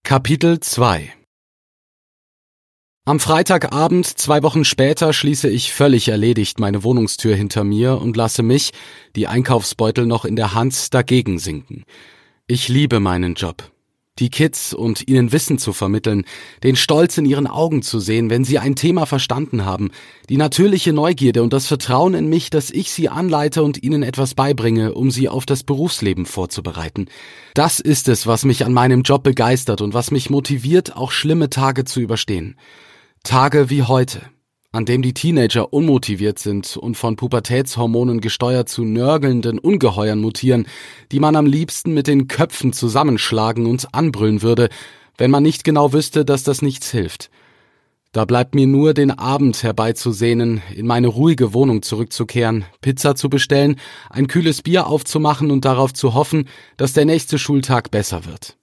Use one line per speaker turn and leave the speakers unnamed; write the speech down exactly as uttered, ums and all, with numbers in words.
Kapitel zwei. Am Freitagabend, zwei Wochen später, schließe ich völlig erledigt meine Wohnungstür hinter mir und lasse mich, die Einkaufsbeutel noch in der Hand, dagegen sinken. Ich liebe meinen Job. Die Kids und ihnen Wissen zu vermitteln, den Stolz in ihren Augen zu sehen, wenn sie ein Thema verstanden haben, die natürliche Neugierde und das Vertrauen in mich, dass ich sie anleite und ihnen etwas beibringe, um sie auf das Berufsleben vorzubereiten. Das ist es, was mich an meinem Job begeistert und was mich motiviert, auch schlimme Tage zu überstehen. Tage wie heute, an dem die Teenager unmotiviert sind und von Pubertätshormonen gesteuert zu nörgelnden Ungeheuern mutieren, die man am liebsten mit den Köpfen zusammenschlagen und anbrüllen würde, wenn man nicht genau wüsste, dass das nichts hilft. Da bleibt mir nur, den Abend herbeizusehnen, in meine ruhige Wohnung zurückzukehren, Pizza zu bestellen, ein kühles Bier aufzumachen und darauf zu hoffen, dass der nächste Schultag besser wird.